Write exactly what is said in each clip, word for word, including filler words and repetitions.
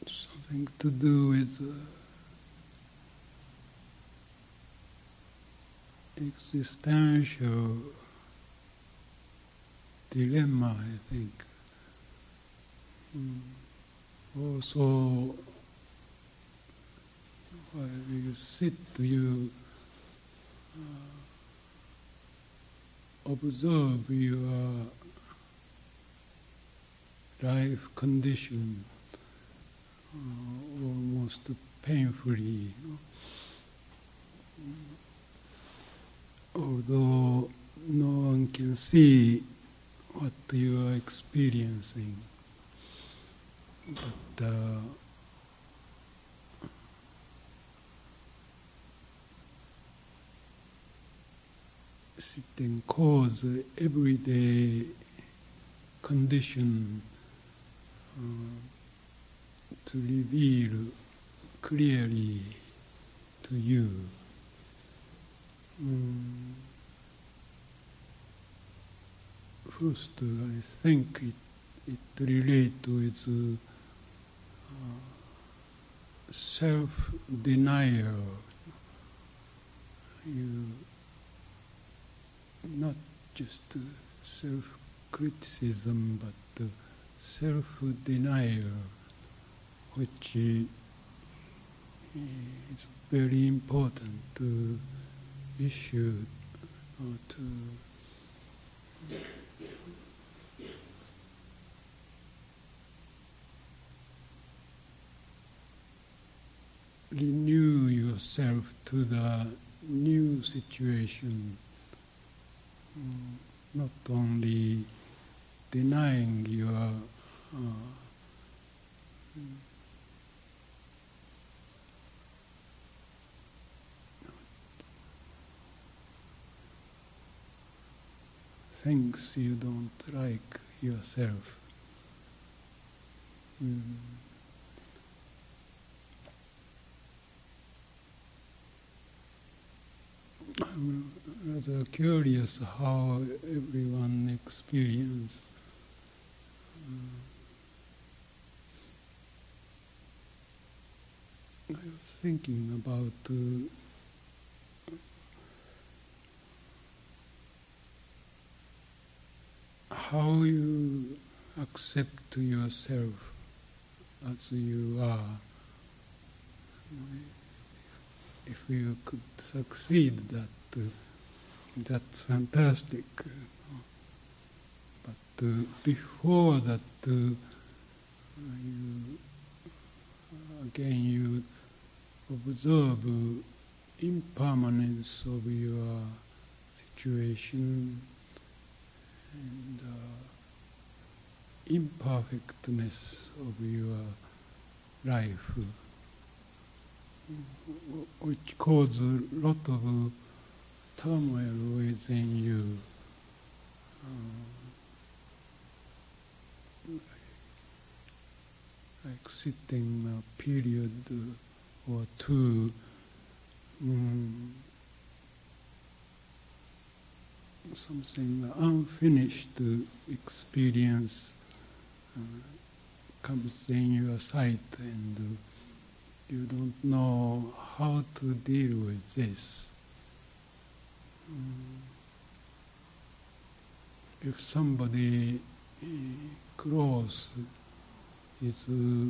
something to do with uh, existential dilemma, I think. Mm. Also, while you sit, you uh, observe your life condition uh, almost painfully. You know? Although no one can see what you are experiencing, but uh, sitting cause everyday condition uh, to reveal clearly to you. Mm. First, uh, I think it, it relates with uh, self-denial. You not just uh, self-criticism, but uh, self-denial, which uh, is very important uh, issue uh, to renew yourself to the new situation, mm, not only denying your uh, things you don't like yourself. Mm. I'm rather curious how everyone experiences. Uh, I was thinking about uh, how you accept yourself as you are. If you could succeed, that uh, that's fantastic. But uh, before that, uh, you again you observe uh, impermanence of your situation and uh, imperfectness of your life, which causes a lot of uh, turmoil within you. Uh, like sitting a period uh, or two, um, something unfinished experience uh, comes in your sight, and uh, you don't know how to deal with this. Um, if somebody uh, close is uh,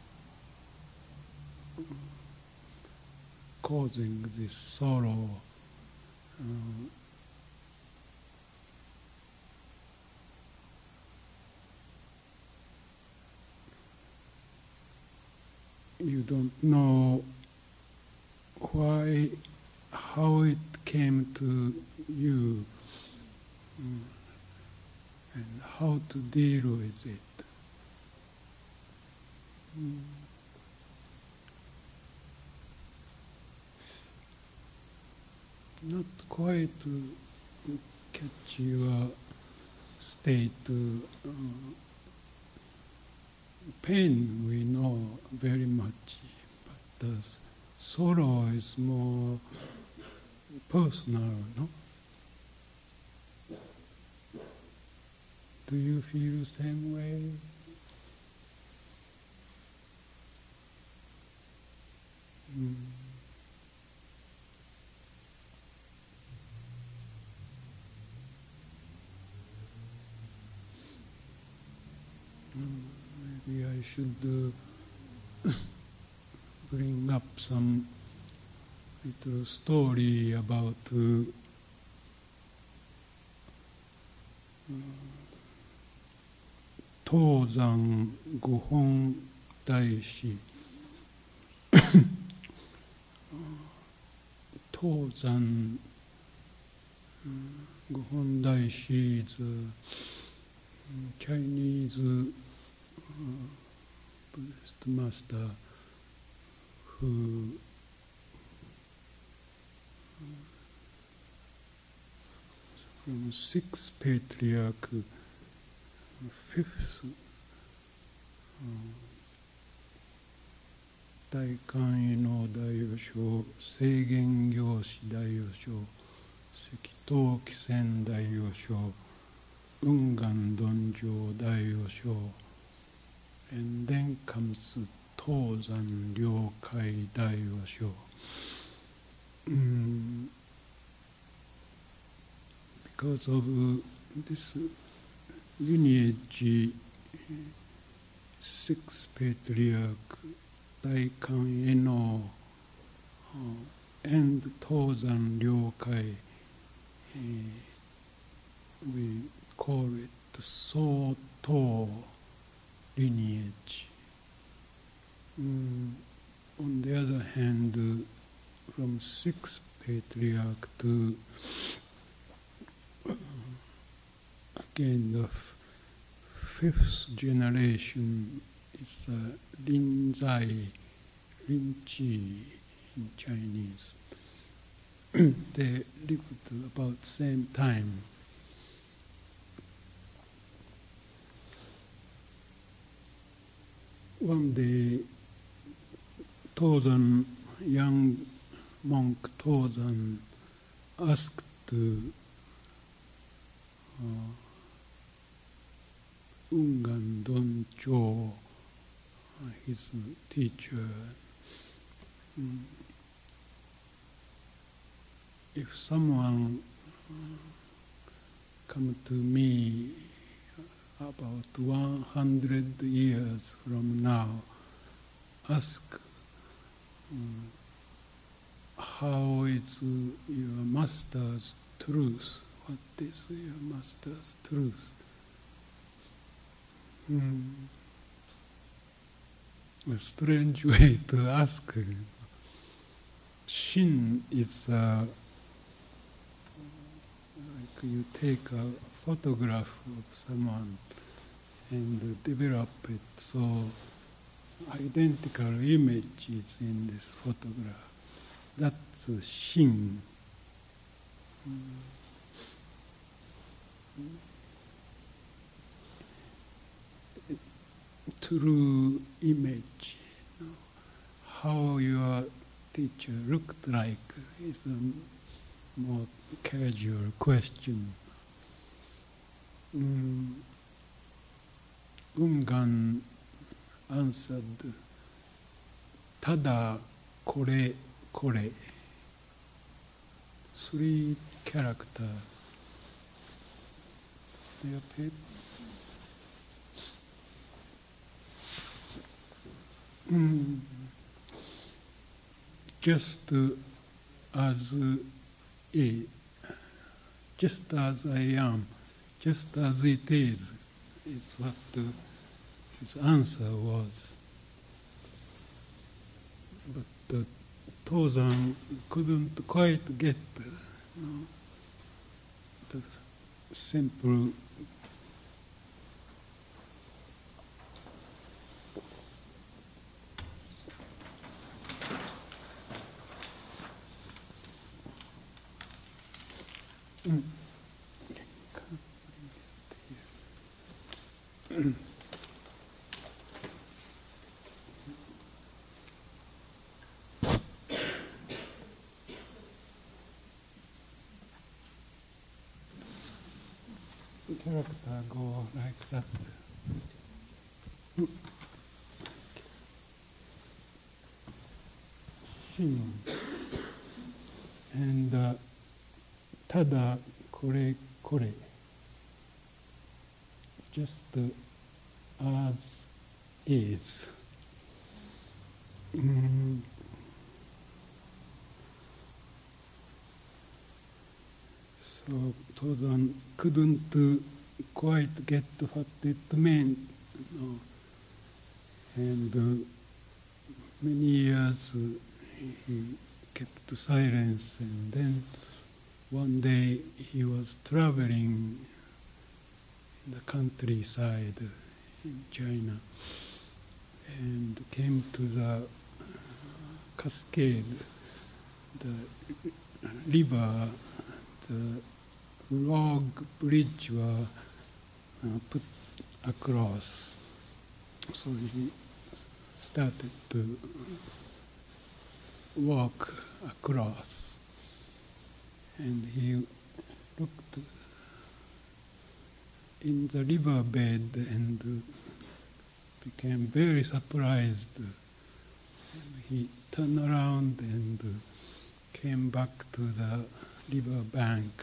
causing this sorrow, uh, you don't know why, how it came to you, um, and how to deal with it. Mm. Not quite to catch your state. Uh, pain we know very much, but the sorrow is more personal, no? Do you feel the same way? maybe I should uh, bring up some little story about uh, Tozan Gohon Daishi. Tozan Gohon Daishi is a Chinese uh, Buddhist master who from sixth patriarch, fifth uh, Daikan Ino Daiyosho, Seigen Gyoshi Daiyosho, Sekito Kisen Daiyosho, Ungan Donjo Daiyosho, and then comes Tozan Ryokai Daiyosho. Mm, because of uh, this lineage, sixth patriarch Daikan Eno uh, and Tozan Ryokai, uh, we call it Soto lineage. Mm, on the other hand, uh, from sixth patriarch to uh, again the f- fifth generation is uh, Rinzai, Rinchi in Chinese. They lived about the same time. One day, Tozan, young monk Tozan, asked uh, Ungan Doncho, his teacher, mm, if someone uh, come to me about one hundred years from now, ask um, how is your master's truth? What is your master's truth? Mm. A strange way to ask. Shin is uh, like you take a photograph of someone and develop it so identical image is in this photograph. That's a shin. Mm. True image, you know, how your teacher looked like is a more casual question. Mm. Ungan answered, Tada kore kore. Three characters. They appear. Mm. Just uh, as uh, a, just as I am, just as it is, is what uh, his answer was. But uh, Tozan couldn't quite get uh, you know, the simple mm. Character go like that. Shin and uh, tada kore kore. Just uh, as is. Mm. So Tozan couldn't uh, quite get what it meant, you know. And uh, many years uh, he kept silence, and then one day he was traveling in the countryside in China and came to the cascade, the river, the log bridge was uh, put across. So he started to walk across, and he looked in the riverbed and became very surprised. And he turned around and came back to the river bank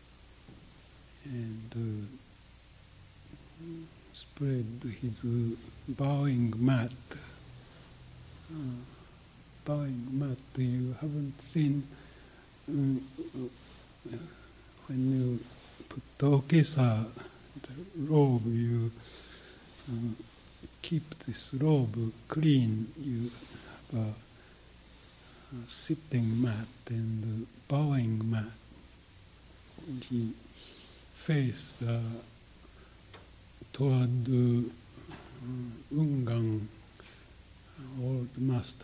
and uh, spread his uh, bowing mat. Uh, bowing mat you haven't seen um, uh, when you put the okesa, the robe, you uh, keep this robe clean. You have a, a sitting mat and a bowing mat. And he faced uh, toward uh, Ungang, old master,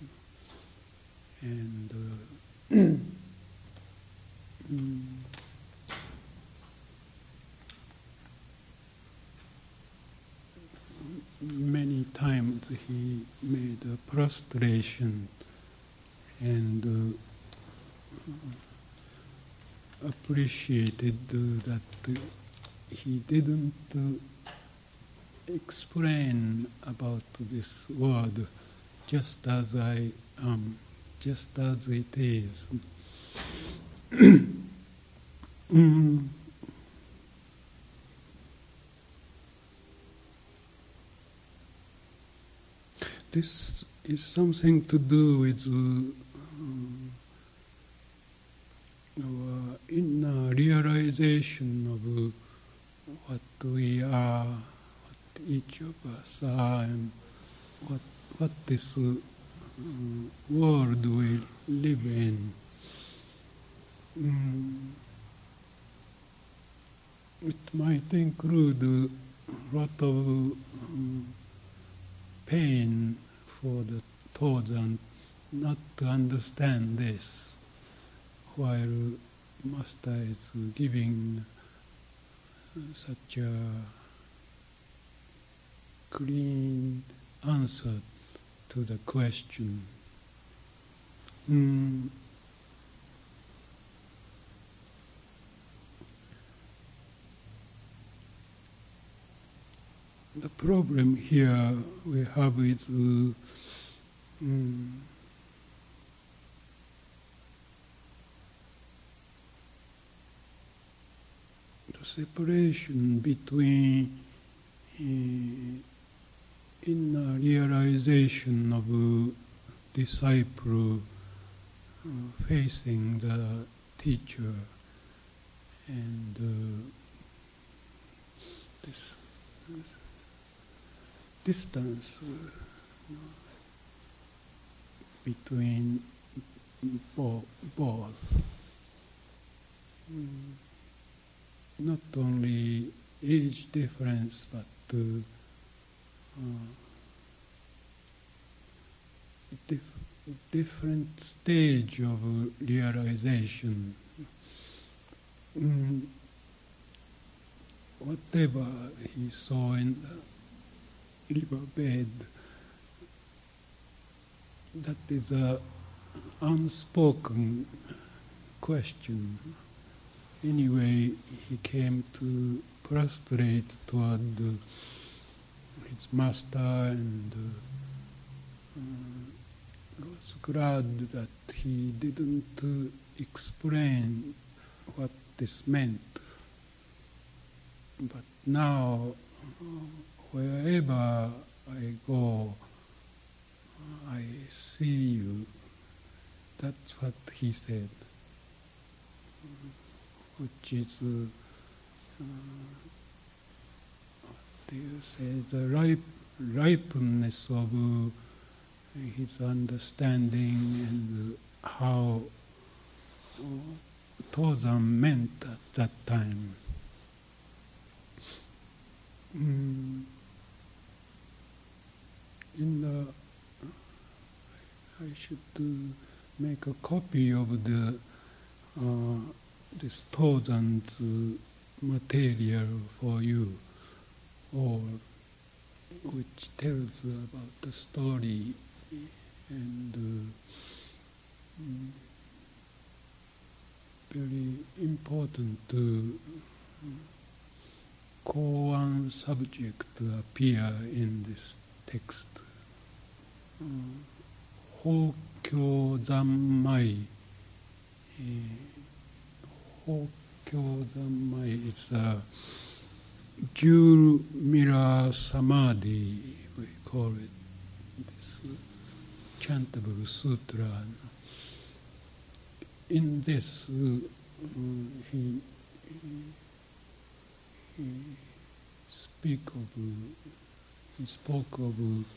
and uh, mm, many times he made a prostration and uh, appreciated uh, that uh, he didn't uh, explain about this world just as I am, just as it is. mm. This is something to do with uh, our inner realization of uh, what we are, what each of us are, and what what this uh, world we live in. Mm. It might include a lot of um, pain for the Tozan not to understand this, while Master is giving such a clean answer to the question. Mm. The problem here we have is uh, mm, the separation between uh, inner realization of a disciple uh, facing the teacher and uh, this, this distance uh, you know, between bo- both. Mm. Not only age difference, but uh, uh, dif- different stage of uh, realization. Mm. Whatever he saw in the riverbed, that is a unspoken question. Anyway, he came to prostrate toward uh, his master and uh, uh, was glad that he didn't uh, explain what this meant. But now, uh, wherever I go, I see you. That's what he said, which is, uh, uh, what do you say, the ripe, ripeness of uh, his understanding and uh, how uh, Tozan meant at that time. Mm. In the, I should uh, make a copy of the uh, this Tozan's uh, material for you, or which tells about the story and uh, mm, very important uh, koan subject appear in this text. Uh, Hokyo Zammai. Hokyo Zammai is a jewel mirror samadhi, we call it, this chantable sutra. In this, uh, he, he speak of, he spoke of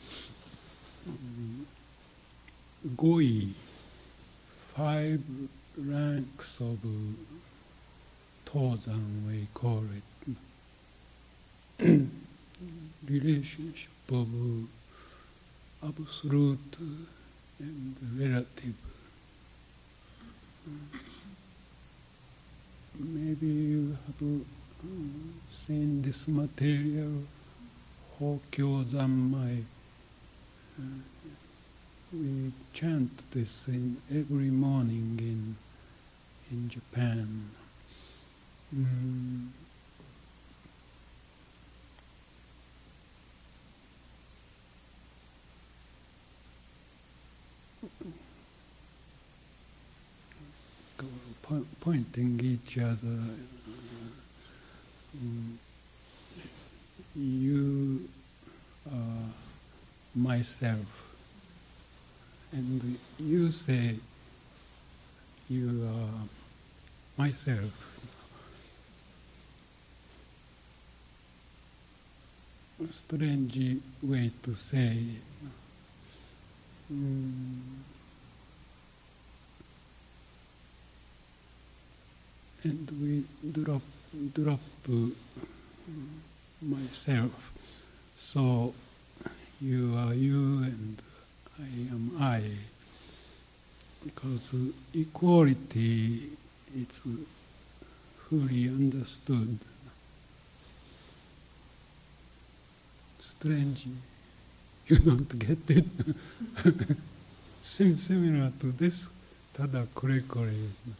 um, Goi, five ranks of uh, Tozan, we call it, relationship of uh, absolute and relative. Maybe you have uh, seen this material, Hokyo Zammai. Uh, we chant this in every morning in in Japan. Mm. Po pointing each other. Mm. You are myself, and you say you are myself. A strange way to say. Mm. And we drop, drop uh, myself. So you are you and I am I. Because uh, equality is uh, fully understood. Strange, you don't get it. Sim similar to this, tada kore kore.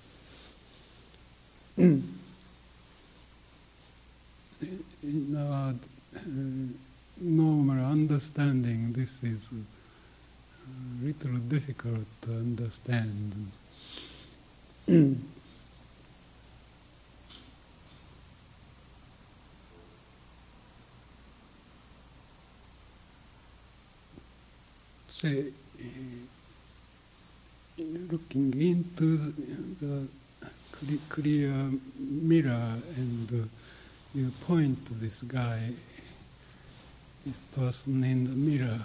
In our uh, normal understanding, this is a little difficult to understand. Say, uh, looking into the, the clear mirror and uh, you point to this guy, this person in the mirror,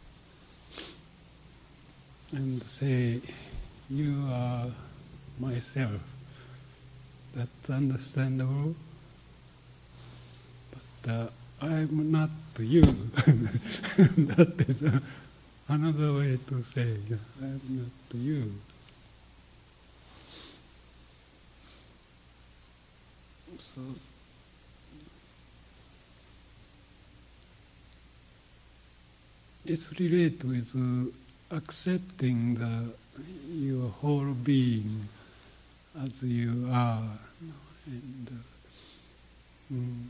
and say, you are myself. That's understandable, but uh, I'm not you. That is uh, another way to say, I'm not you. So, it's related with uh, accepting the, your whole being as you are, and uh, mm,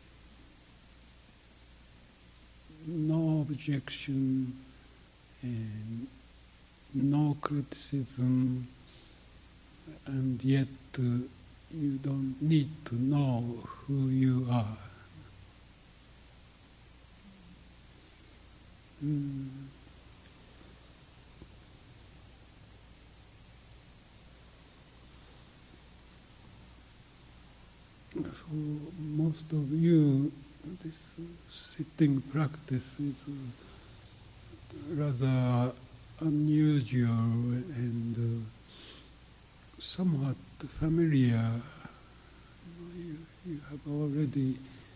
no objection and no criticism, and yet uh, you don't need to know who you are. Mm. For most of you, this sitting practice is rather unusual and uh, somewhat familiar. You, you have already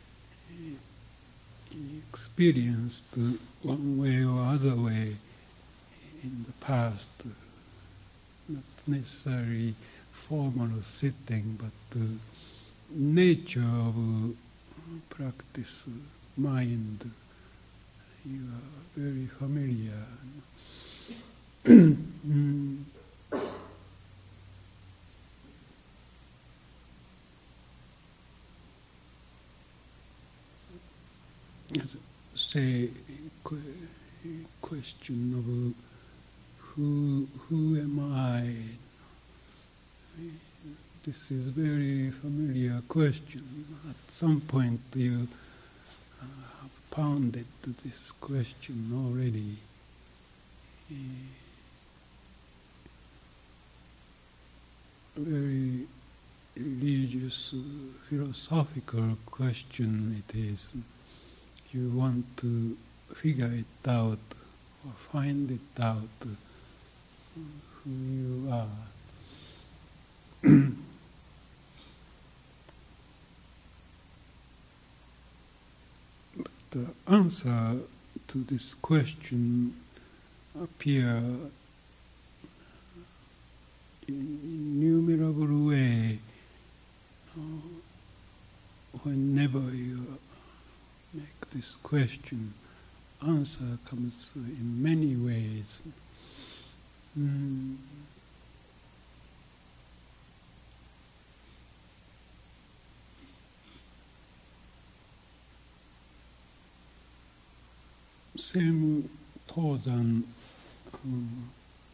experienced one way or other way in the past, not necessarily formal sitting, but uh, nature of uh, practice, mind, you are very familiar. mm. Say, question of uh, who who am I? This is a very familiar question. At some point you uh, have pounded this question already. Uh, very religious, uh, philosophical question it is. You want to figure it out or find it out uh, who you are. But the answer to this question appear in innumerable way uh, whenever you make this question. Answer comes in many ways. Mm. Same Tozan, um,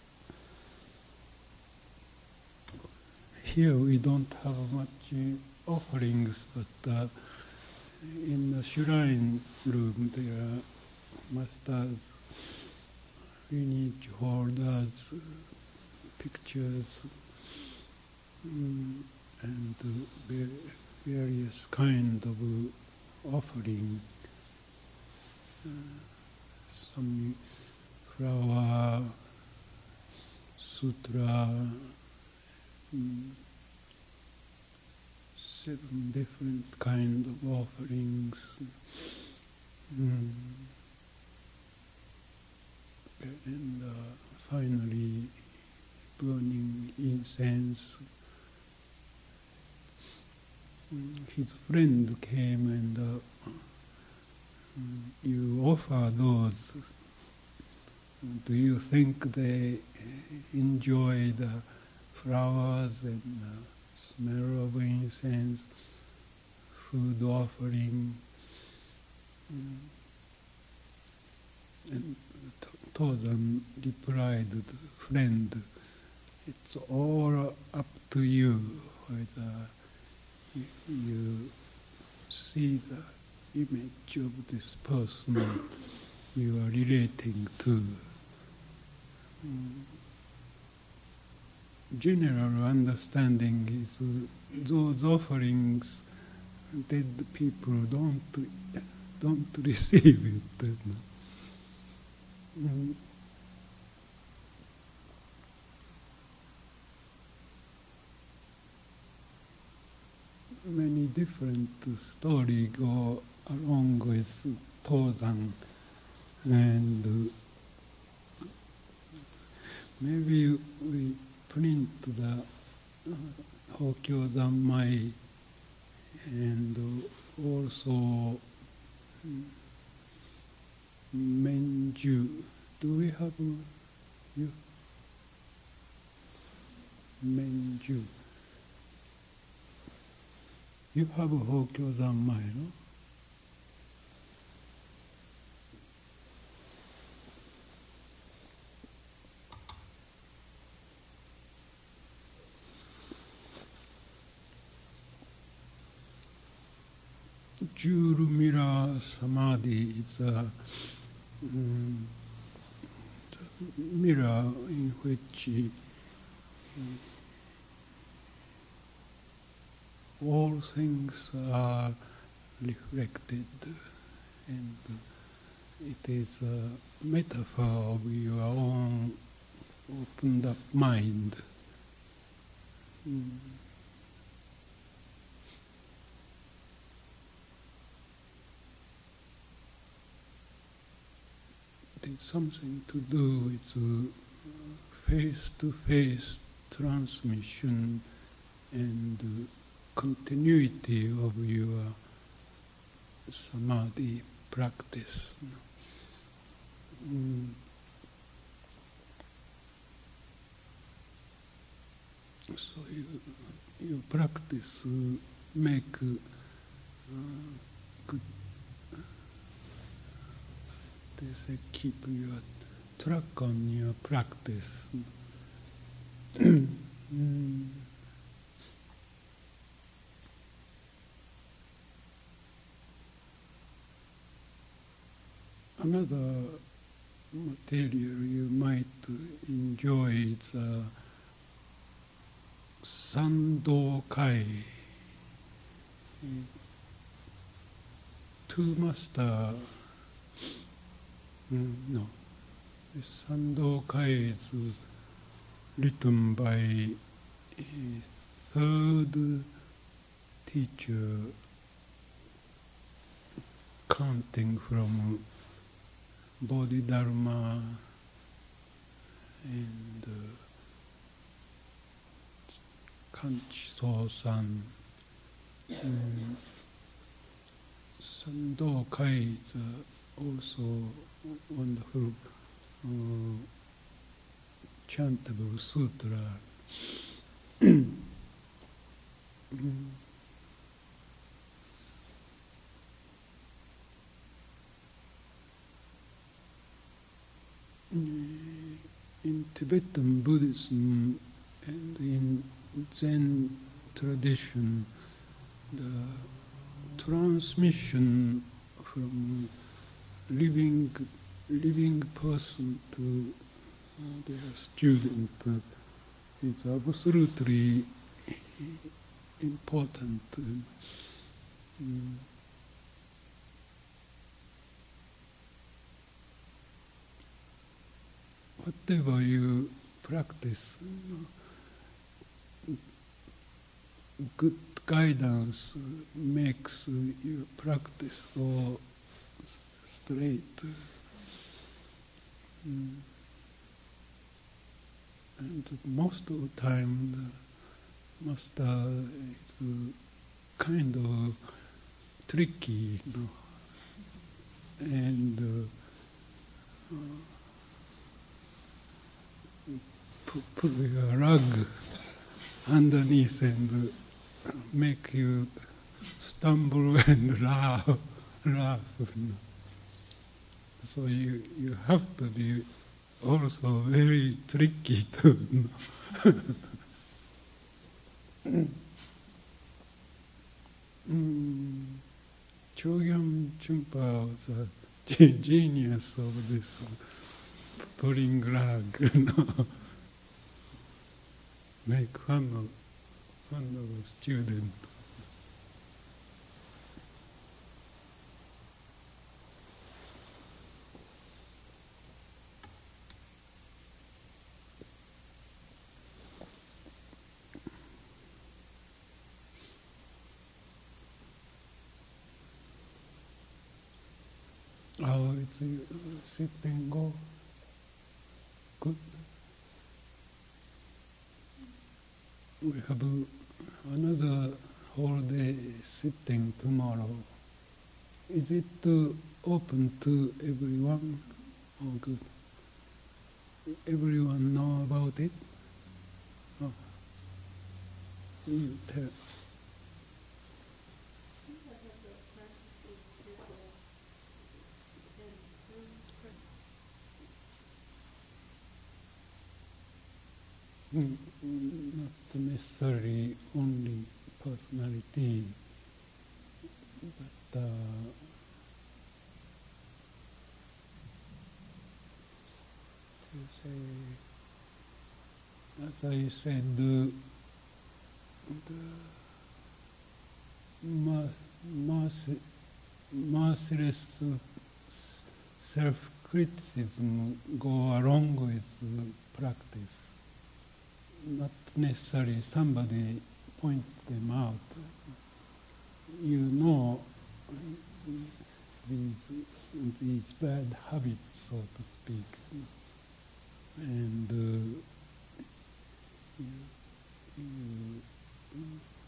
here we don't have much uh, offerings, but uh, in the shrine room there are masters, lineage holders, uh, pictures, um, and uh, various kind of uh, offering. Uh, some flower, sutra, um, seven different kind of offerings, um, and uh, finally burning incense. Um, his friend came and uh, um, you offer those. Do you think they enjoy the flowers and the smell of incense, food offering? Mm. And Tozan replied, the friend, it's all up to you whether you, you see the image of this person you are relating to. Mm. General understanding is uh, those offerings, dead people don't don't receive it. Mm. Many different stories go along with Tozan, and uh, maybe we print the uh, Hokyo Zanmai and uh, also um, Menju. Do we have uh, you? Menju. You have a Hokyo Zanmai, no? Jurumira Samadhi is a mm, the mirror in which uh, all things are reflected, and it is a metaphor of your own opened up mind. Mm. It is something to do with uh, face-to-face transmission and uh, continuity of your samadhi practice. Mm. So you, you practice, uh, make uh, good, they say keep your track on your practice. mm. Another material you might enjoy is uh, Sandokai. Two master, mm, no, this Sandokai is written by a third teacher, counting from Bodhidharma and uh, Kanchiso-san. Um, Sandokai is uh, also wonderful uh, chantable sutra. mm. In Tibetan Buddhism and in Zen tradition, the transmission from living living person to uh, their student uh, is absolutely important. Mm. Whatever you practice, good guidance makes your practice go straight. Mm. And most of the time, the master is kind of tricky, you know, and uh, uh, put, put a rug underneath and uh, make you stumble and laugh, laugh. You know. So you you have to be also very tricky to know. mm. Chogyam Chimpa was a genius of this pulling rug, you know. Make fun of, fun of a student. Oh, it's uh, sitting go. Good. We have uh, another whole day sitting tomorrow. Is it uh, open to everyone? Oh, good. Everyone know about it? Oh. You tell. Mm, not necessarily only personality, but uh, say, as I said, the, the mercy, merciless self-criticism go along with the practice. Not necessarily somebody point them out. You know these, these bad habits, so to speak, and uh, you, you,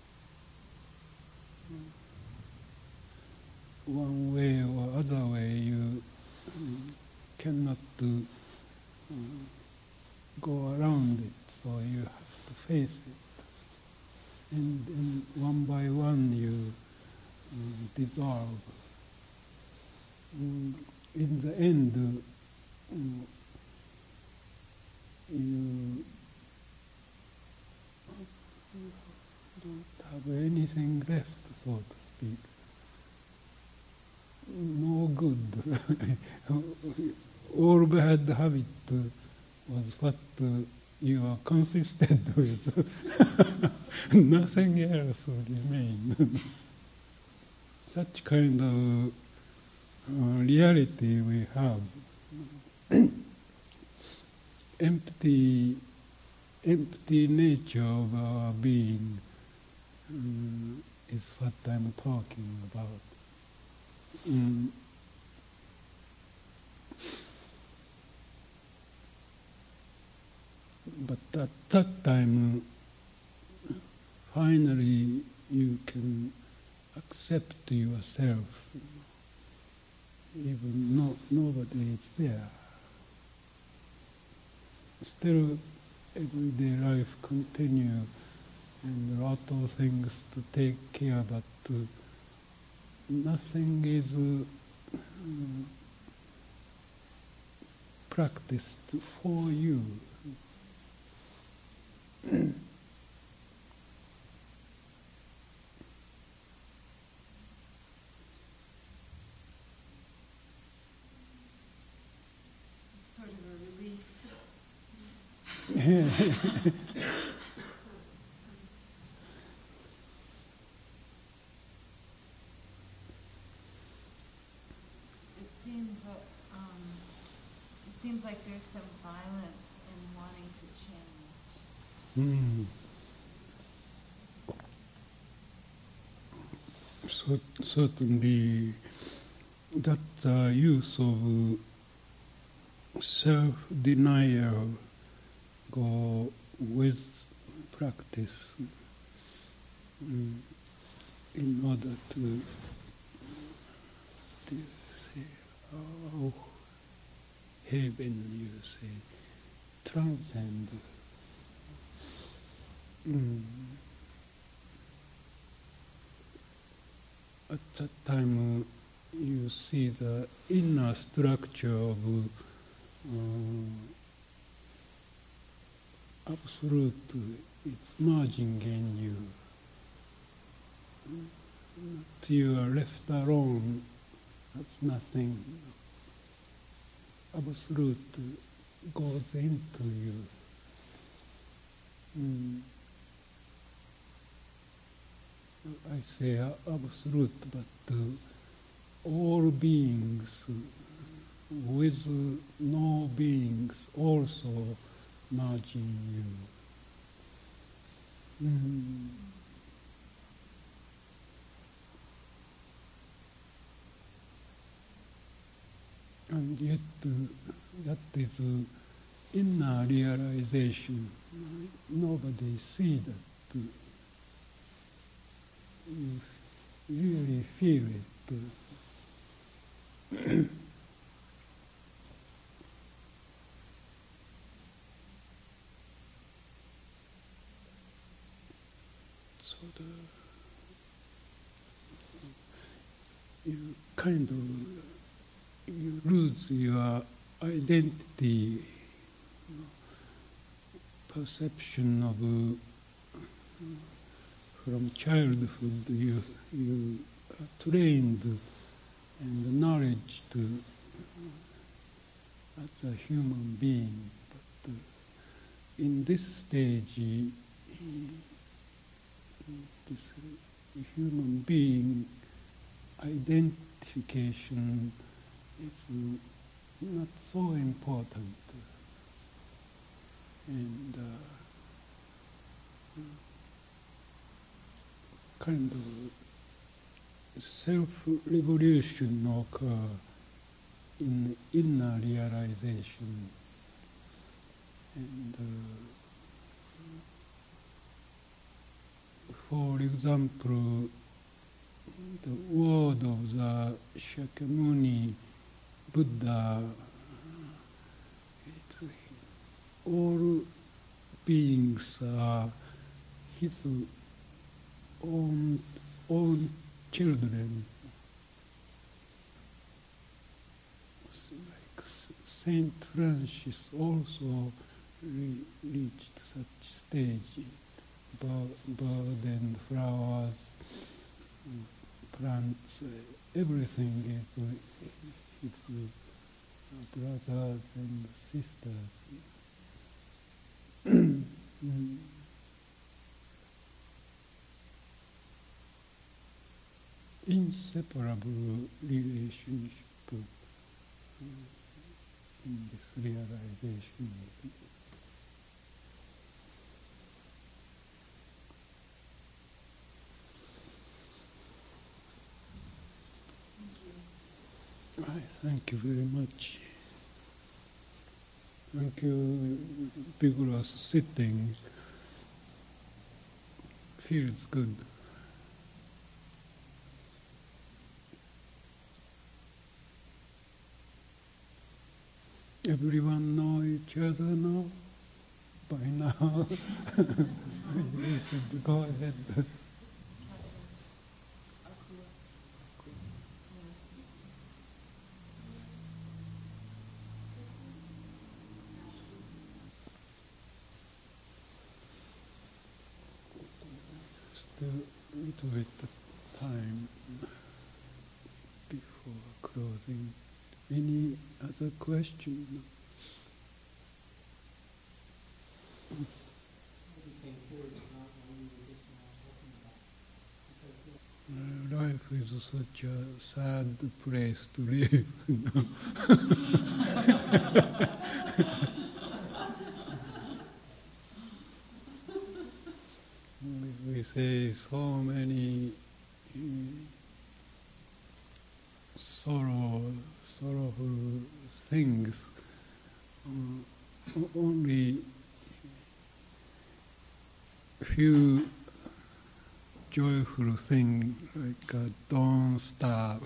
one way or other way you cannot do, uh, go around it, so you have to face it. And, and one by one you uh, dissolve. Um, in the end, uh, you don't have anything left, so to speak. No good. All bad habit was what uh, you are consistent with. Nothing else remains. Such kind of uh, reality we have. empty, empty nature of our being um, is what I'm talking about. Mm. But at that time, finally, you can accept yourself, even no, nobody is there. Still, everyday life continue, and a lot of things to take care, but uh, nothing is uh, practiced for you. Sort of a relief. It seems uh, um, it seems like there's some violence in wanting to change. Mm. So, certainly, that uh, use of uh, self-denial go with practice um, in order to, to say, oh, heaven, you say, transcend. Mm. At that time, uh, you see the inner structure of uh, absolute, it's merging in you. Not you are left alone, that's nothing. Absolute goes into you. Mm. I say absolute, but uh, all beings with uh, no beings also merging you. Mm. And yet, uh, that is uh, inner realization. Nobody sees that. Uh, you really feel it. Uh, so the, you kind of you lose your identity, you know, perception of uh, from childhood you you are trained and knowledge to uh, as a human being uh, in this stage, uh, this human being identification is uh, not so important, and uh, kind of self-revolution occur in inner realization, and uh, for example, the word of the Shakyamuni Buddha, it's, all beings are his own, own children. Like Saint Francis also re reached such stage. Bird and flowers, plants, everything is his brothers and sisters. Mm. Inseparable relationship uh, in this realization. I thank you very much. Thank you, vigorous sitting. Feels good. Everyone know each other now? By now? We should go ahead. Still a little bit of time before closing. Any other question? Uh, life is such a sad place to live. We say so many uh, sorrow, sorrowful things. Uh, only few joyful things, like a dawn star.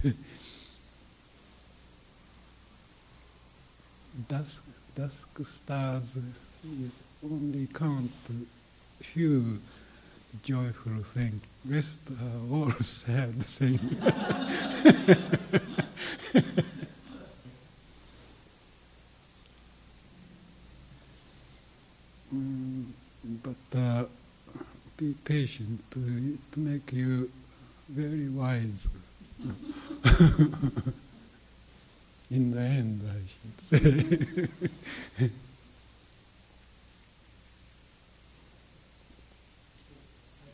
dusk, dusk stars only count few joyful things. Rest are all sad things. mm, but uh, be patient to, to make you very wise. In the end, I should say.